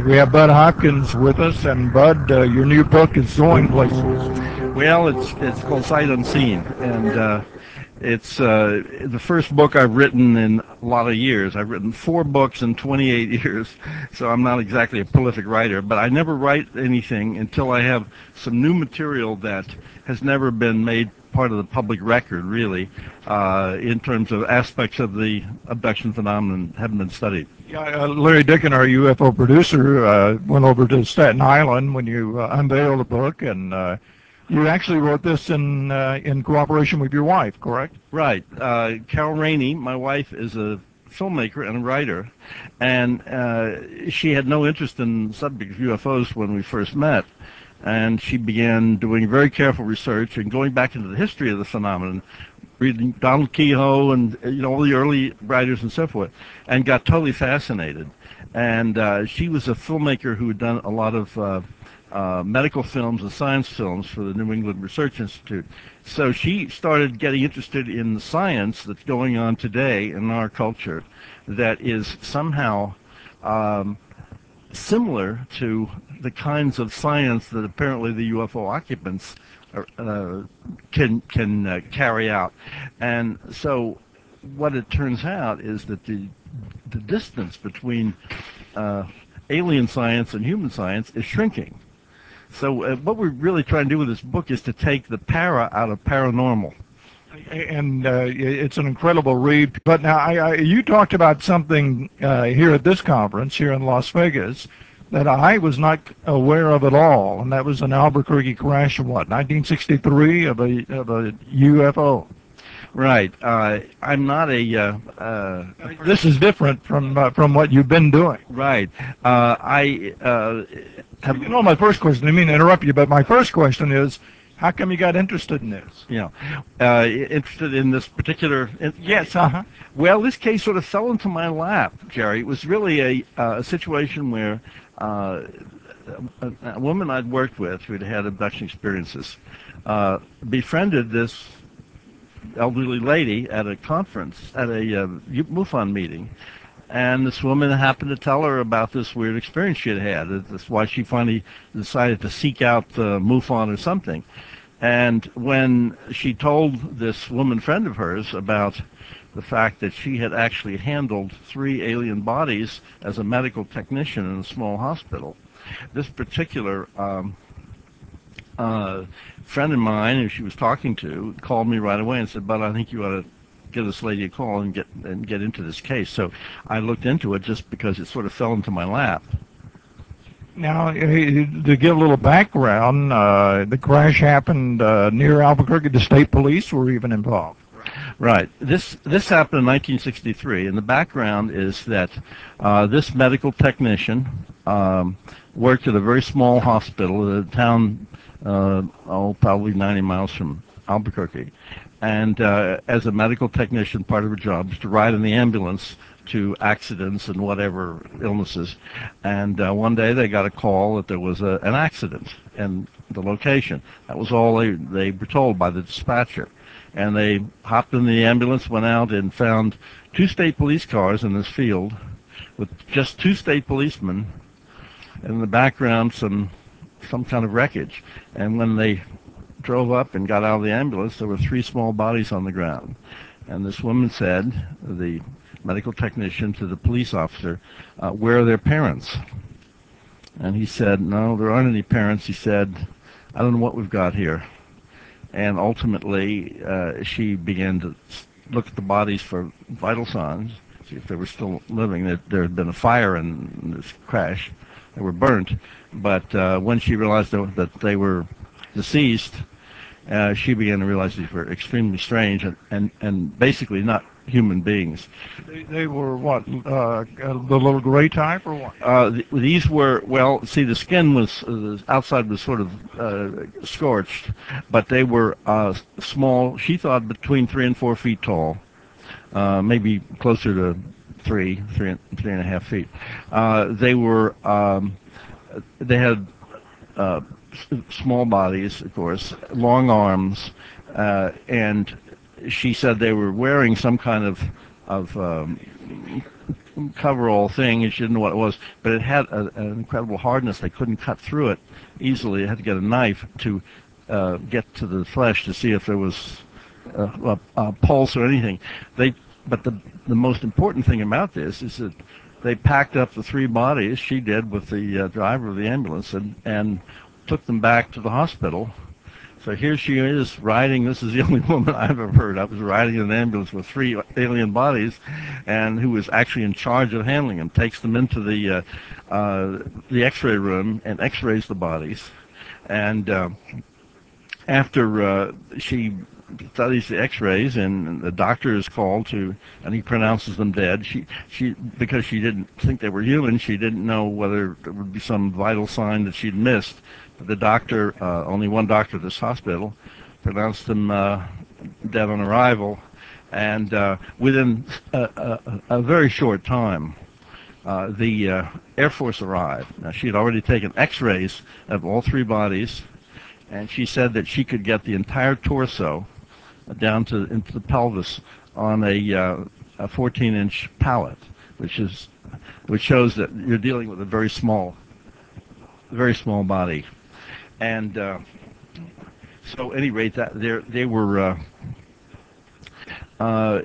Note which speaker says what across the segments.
Speaker 1: We have Bud Hopkins with us, and Bud, your new book is going places.
Speaker 2: Well, it's called Sight Unseen, and it's the first book I've written in a lot of years. I've written 4 books in 28 years, so I'm not exactly a prolific writer. But I never write anything until I have some new material that has never been made part of the public record, really, in terms of aspects of the abduction phenomenon haven't been studied.
Speaker 1: Yeah, Larry Dickin, our UFO producer, went over to Staten Island when you unveiled the book, and you actually wrote this in cooperation with your wife, correct?
Speaker 2: Right. Carol Rainey, my wife, is a filmmaker and a writer, and she had no interest in the subject of UFOs when we first met. And she began doing very careful research and going back into the history of the phenomenon, reading Donald Kehoe and all the early writers and so forth, and got totally fascinated. And she was a filmmaker who had done a lot of medical films and science films for the New England Research Institute. So she started getting interested in the science that's going on today in our culture that is somehow similar to the kinds of science that apparently the UFO occupants can carry out. And so what it turns out is that the distance between alien science and human science is shrinking. So what we're really trying to do with this book is to take the para out of paranormal.
Speaker 1: And it's an incredible read. But now, you talked about something here at this conference here in Las Vegas that I was not aware of at all, and that was an Albuquerque crash of what, 1963 of a UFO.
Speaker 2: Right. I'm not a.
Speaker 1: This is different from what you've been doing.
Speaker 2: Right. I have.
Speaker 1: My first question. I mean to interrupt you, but my first question is, how come you got interested in this?
Speaker 2: Interested in this particular.
Speaker 1: Yes.
Speaker 2: Well, this case sort of fell into my lap, Jerry. It was really a situation where a woman I'd worked with who'd had abduction experiences befriended this elderly lady at a conference, at a MUFON meeting, and this woman happened to tell her about this weird experience she had had. That's why she finally decided to seek out MUFON or something. And when she told this woman friend of hers about the fact that she had actually handled 3 alien bodies as a medical technician in a small hospital, this particular friend of mine who she was talking to called me right away and said, "But I think you ought to give this lady a call and get into this case." So I looked into it just because it sort of fell into my lap.
Speaker 1: Now, to give a little background, the crash happened near Albuquerque. The state police were even involved.
Speaker 2: Right. This happened in 1963, and the background is that this medical technician worked at a very small hospital, a town, probably 90 miles from Albuquerque. And as a medical technician, part of her job was to ride in the ambulance to accidents and whatever illnesses. And one day they got a call that there was an accident in the location. That was all they were told by the dispatcher. And they hopped in the ambulance, went out, and found 2 state police cars in this field with just 2 state policemen, and in the background some kind of wreckage. And when they drove up and got out of the ambulance, there were 3 small bodies on the ground. And this woman said, the medical technician, to the police officer, "Where are their parents?" And he said, "No, there aren't any parents." He said, "I don't know what we've got here." And ultimately, she began to look at the bodies for vital signs, see if they were still living. There had been a fire in this crash. They were burnt. But when she realized that they were deceased, she began to realize these were extremely strange and basically not human beings.
Speaker 1: They were what, the little gray type or what?
Speaker 2: These were, well, see, the skin was, outside was sort of scorched, but they were small. She thought between 3 and 4 feet tall, maybe closer to three and a half feet. They were, they had small bodies, of course, long arms, and she said they were wearing some kind of coverall thing, and she didn't know what it was, but it had an incredible hardness. They couldn't cut through it easily. They had to get a knife to get to the flesh to see if there was a pulse or anything. But the most important thing about this is that they packed up the three bodies, she did with the driver of the ambulance, and took them back to the hospital. So here she is riding. This is the only woman I've ever heard. I was riding in an ambulance with three alien bodies, and who was actually in charge of handling them. Takes them into the X-ray room and X-rays the bodies, and after she studies the X-rays and the doctor is called to, and he pronounces them dead. She because she didn't think they were human. She didn't know whether there would be some vital sign that she'd missed. But the doctor, only one doctor at this hospital, pronounced them dead on arrival, and within a very short time, the Air Force arrived. Now she had already taken X-rays of all three bodies, and she said that she could get the entire torso down into the pelvis on a 14-inch pallet, which shows that you're dealing with a very small body. And so, at any rate, that they were.
Speaker 1: Now,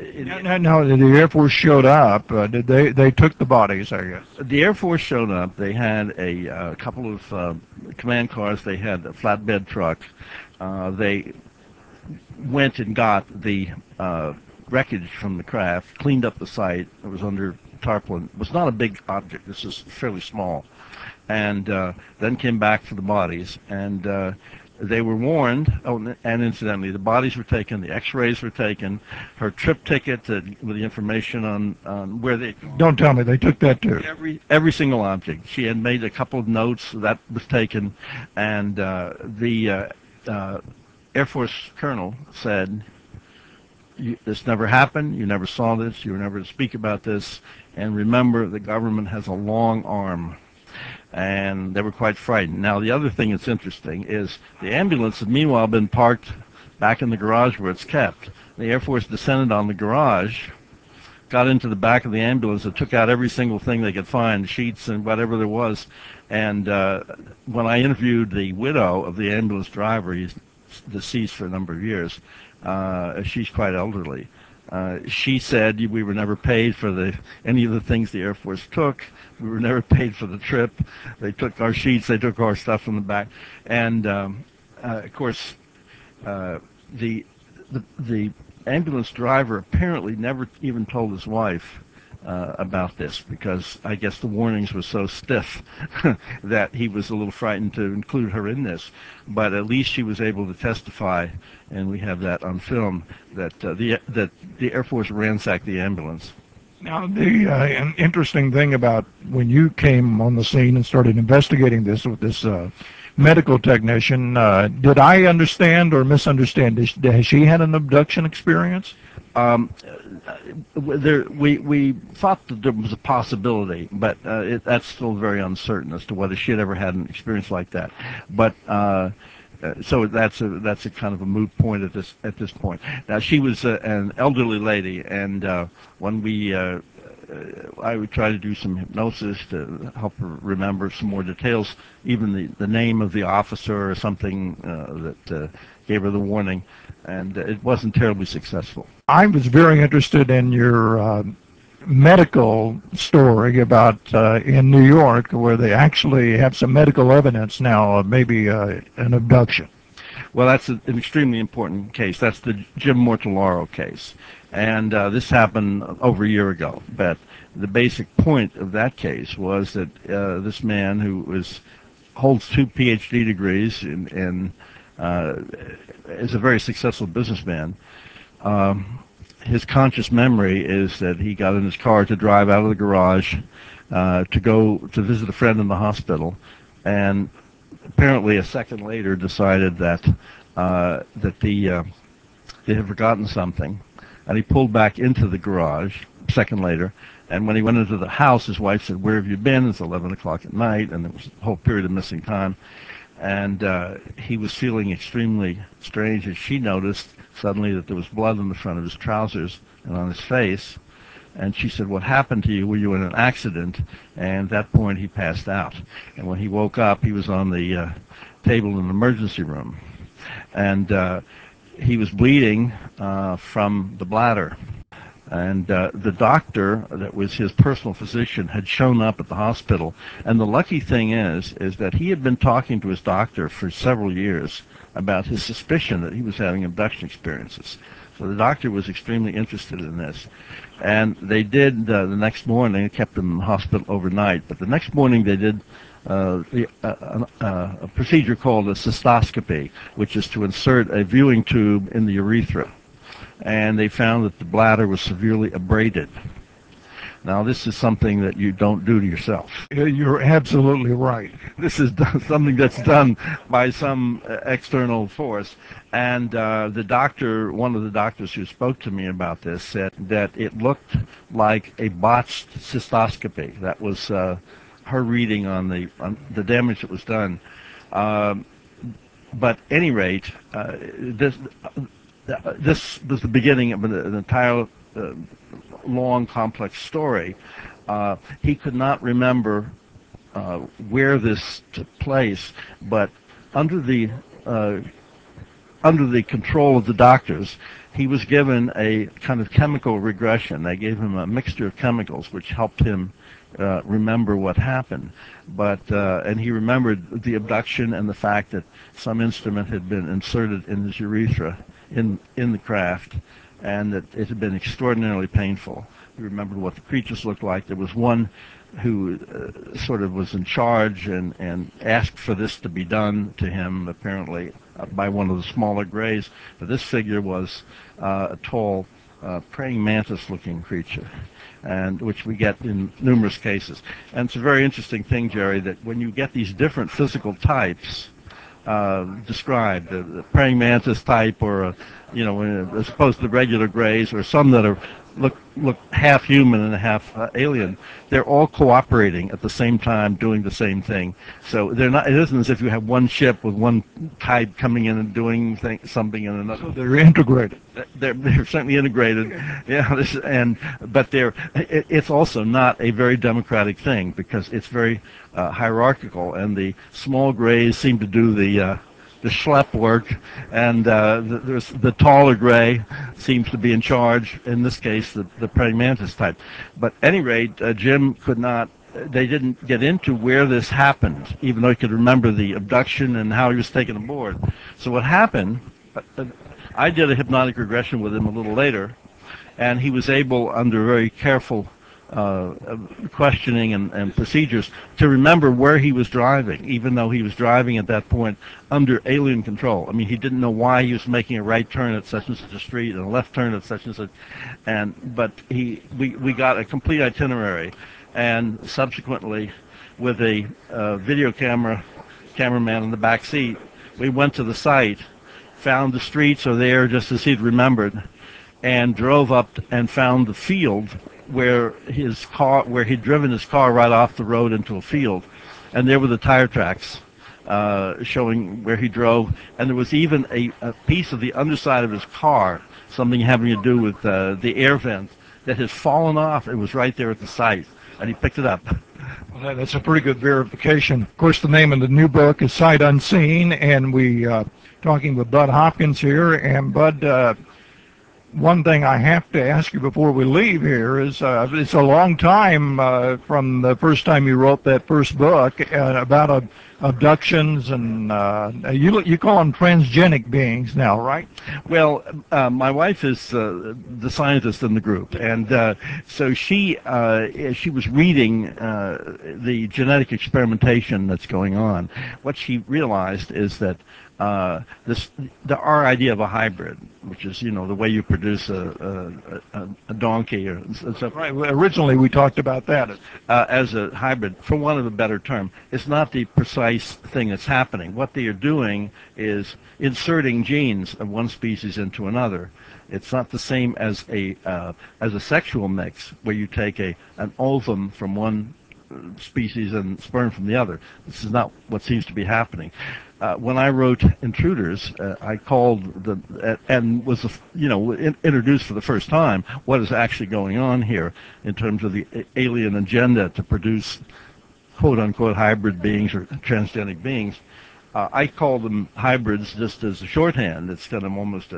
Speaker 1: the Air Force showed up. Did they took the bodies? I guess
Speaker 2: the Air Force showed up. They had a couple of command cars. They had a flatbed truck. They went and got the wreckage from the craft, cleaned up the site. It was under tarpaulin. It was not a big object. This is fairly small. And then came back for the bodies. And they were warned. Oh, and incidentally, the bodies were taken. The X-rays were taken. Her trip ticket with the information on where they.
Speaker 1: Don't tell me they took that too.
Speaker 2: Every single object. She had made a couple of notes that was taken, and the Air Force colonel said, "This never happened. You never saw this. You were never to speak about this. And remember, the government has a long arm." And they were quite frightened. Now, the other thing that's interesting is the ambulance had meanwhile been parked back in the garage where it's kept. The Air Force descended on the garage, got into the back of the ambulance, and took out every single thing they could find, sheets and whatever there was. And when I interviewed the widow of the ambulance driver, he's deceased for a number of years, she's quite elderly. She said we were never paid for any of the things the Air Force took. We were never paid for the trip. They took our sheets. They took our stuff from the back. And of course, the ambulance driver apparently never even told his wife about this, because I guess the warnings were so stiff that he was a little frightened to include her in this. But at least she was able to testify, and we have that on film, that the Air Force ransacked the ambulance.
Speaker 1: Now, the interesting thing about when you came on the scene and started investigating this with this medical technician, did I understand or misunderstand? Has she had an abduction experience?
Speaker 2: We thought that there was a possibility, but that's still very uncertain as to whether she had ever had an experience like that. But so that's a kind of a moot point at this point. Now, she was an elderly lady, and when I would try to do some hypnosis to help her remember some more details, even the name of the officer or something that gave her the warning, and it wasn't terribly successful.
Speaker 1: I was very interested in your medical story about in New York, where they actually have some medical evidence now of maybe an abduction.
Speaker 2: Well, that's an extremely important case. That's the Jim Mortellaro case. And this happened over a year ago. But the basic point of that case was that this man who holds 2 PhD degrees and is a very successful businessman, his conscious memory is that he got in his car to drive out of the garage to go to visit a friend in the hospital, and apparently a second later decided that they had forgotten something, and he pulled back into the garage a second later. And when he went into the house, his wife said, "Where have you been?" It's 11 o'clock at night, and there was a whole period of missing time. And he was feeling extremely strange, as she noticed suddenly that there was blood on the front of his trousers and on his face. And she said, "What happened to you? Were you in an accident?" And at that point, he passed out. And when he woke up, he was on the table in the emergency room. And he was bleeding from the bladder. And the doctor that was his personal physician had shown up at the hospital. And the lucky thing is that he had been talking to his doctor for several years about his suspicion that he was having abduction experiences. So the doctor was extremely interested in this. And they did the next morning, kept him in the hospital overnight, but the next morning they did a procedure called a cystoscopy, which is to insert a viewing tube in the urethra. And they found that the bladder was severely abraded. Now, this is something that you don't do to yourself.
Speaker 1: You're absolutely right.
Speaker 2: This is something that's done by some external force. And the doctor, one of the doctors who spoke to me about this, said that it looked like a botched cystoscopy. That was her reading on the damage that was done. But at any rate, this was the beginning of an entire long, complex story. He could not remember where this took place, but under the control of the doctors, he was given a kind of chemical regression. They gave him a mixture of chemicals which helped him remember what happened. And he remembered the abduction and the fact that some instrument had been inserted in his urethra in the craft, and that it had been extraordinarily painful. He remembered what the creatures looked like. There was one who sort of was in charge and asked for this to be done to him, apparently by one of the smaller grays. But this figure was a tall, praying mantis-looking creature, and which we get in numerous cases. And it's a very interesting thing, Jerry, that when you get these different physical types described, the praying mantis type, or as opposed to the regular grays, or some that are look half human and half alien, they're all cooperating at the same time, doing the same thing. So they're not. It isn't as if you have one ship with one type coming in and doing something in another.
Speaker 1: So they're integrated.
Speaker 2: They're certainly integrated. Yeah, but it's also not a very democratic thing, because it's very hierarchical, and the small grays seem to do the schlep work, and the taller gray seems to be in charge, in this case the praying mantis type. But at any rate, Jim could not, they didn't get into where this happened, even though he could remember the abduction and how he was taken aboard. So what happened, I did a hypnotic regression with him a little later, and he was able, under very careful questioning and procedures, to remember where he was driving, even though he was driving at that point under alien control. I mean, he didn't know why he was making a right turn at such and such a street and a left turn at such and such, but we got a complete itinerary, and subsequently, with a video cameraman in the back seat, we went to the site, found the streets are there just as he'd remembered, and drove up and found the field where he'd driven his car right off the road into a field, and there were the tire tracks showing where he drove, and there was even a piece of the underside of his car, something having to do with the air vent, that had fallen off. It was right there at the site, and he picked it up.
Speaker 1: Well, that's a pretty good verification. Of course, the name of the new book is Sight Unseen, and we talking with Bud Hopkins here. And Bud, one thing I have to ask you before we leave here is it's a long time from the first time you wrote that first book about abductions, and you call them transgenic beings now, right?
Speaker 2: Well, my wife is the scientist in the group, and so she was reading the genetic experimentation that's going on. What she realized is that our idea of a hybrid, which is the way you produce a donkey or stuff.
Speaker 1: Right. Well, originally we talked about that
Speaker 2: as a hybrid, for want of a better term. It's not the precise thing that's happening. What they are doing is inserting genes of one species into another. It's not the same as a sexual mix, where you take an ovum from one species and sperm from the other. This is not what seems to be happening. when I wrote Intruders, I called and was introduced for the first time what is actually going on here in terms of the alien agenda to produce quote unquote hybrid beings or transgenic beings. I call them hybrids just as a shorthand. It's kind of almost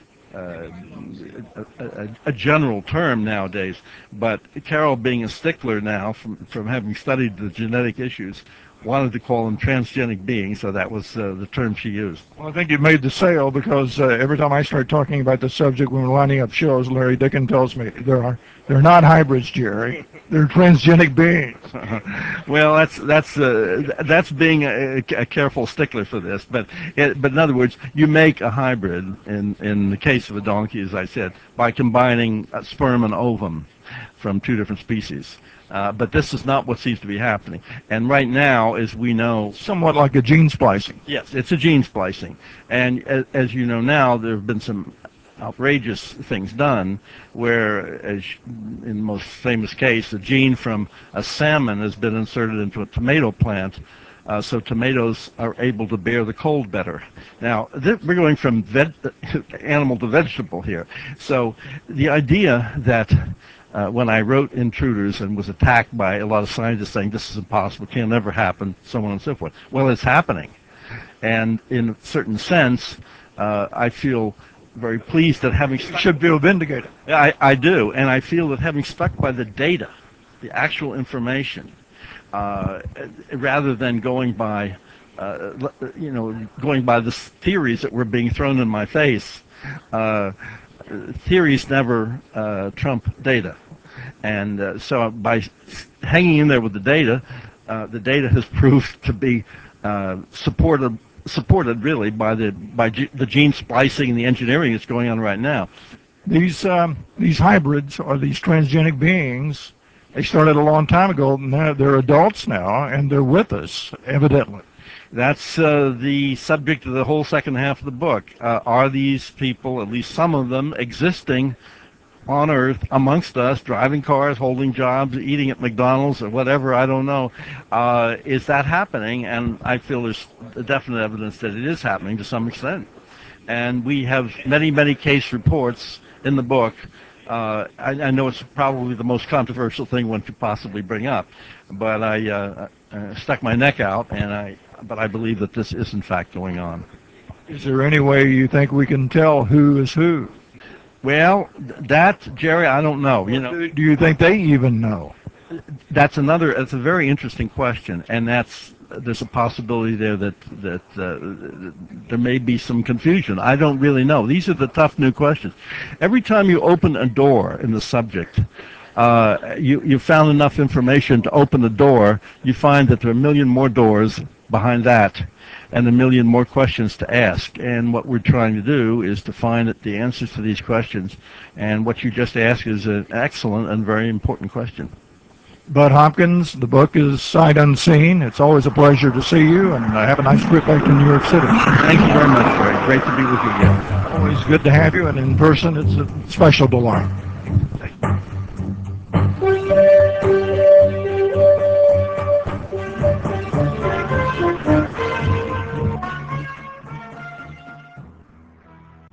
Speaker 2: a general term nowadays. But Carol, being a stickler now from having studied the genetic issues, wanted to call them transgenic beings, so that was the term she used.
Speaker 1: Well, I think you made the sale because every time I start talking about the subject when we're lining up shows, Larry Dicken tells me they're not hybrids, Jerry. They're transgenic beings.
Speaker 2: Well, that's being a careful stickler for this, but in other words, you make a hybrid in the case of a donkey, as I said, by combining a sperm and ovum from two different species. But this is not what seems to be happening. And right now, as we know,
Speaker 1: Somewhat like a gene splicing.
Speaker 2: yes, it's a gene splicing. And as you know now, there have been some outrageous things done where, as in the most famous case, a gene from a salmon has been inserted into a tomato plant, so tomatoes are able to bear the cold better. Now, we're going from animal to vegetable here. So the idea that when I wrote Intruders and was attacked by a lot of scientists saying this is impossible, can never happen, so on and so forth. Well, it's happening. And in a certain sense, I feel very pleased that having...
Speaker 1: Should feel vindicated.
Speaker 2: I do, and I feel that having stuck by the data, the actual information, rather than going by, going by the theories that were being thrown in my face, theories never trump data. And so by hanging in there with the data has proved to be supported really by the gene splicing and the engineering that's going on right now.
Speaker 1: These hybrids or these transgenic beings, they started a long time ago, and they're adults now, and they're with us, evidently.
Speaker 2: That's the subject of the whole second half of the book. Are these people, at least some of them, existing on Earth amongst us, driving cars, holding jobs, eating at McDonald's or whatever, I don't know. Is that happening? And I feel there's definite evidence that it is happening to some extent. And we have many, many case reports in the book. I know it's probably the most controversial thing one could possibly bring up, but I stuck my neck out, but I believe that this is in fact going on.
Speaker 1: Is there any way you think we can tell who is who?
Speaker 2: Well, that, Jerry, I don't know.
Speaker 1: Do you think they even know?
Speaker 2: That's a very interesting question, and there's a possibility there that there may be some confusion. I don't really know. These are the tough new questions. Every time you open a door in the subject, you found enough information to open the door, you find that there are a million more doors behind that and a million more questions to ask. And what we're trying to do is to find the answers to these questions. And what you just asked is an excellent and very important question.
Speaker 1: Bud Hopkins, the book is Sight Unseen. It's always a pleasure to see you, and have a nice trip back to New York City.
Speaker 2: Thank you very much, Jerry. Great to be with you again.
Speaker 1: Always good to have you, and in person, it's a special delight.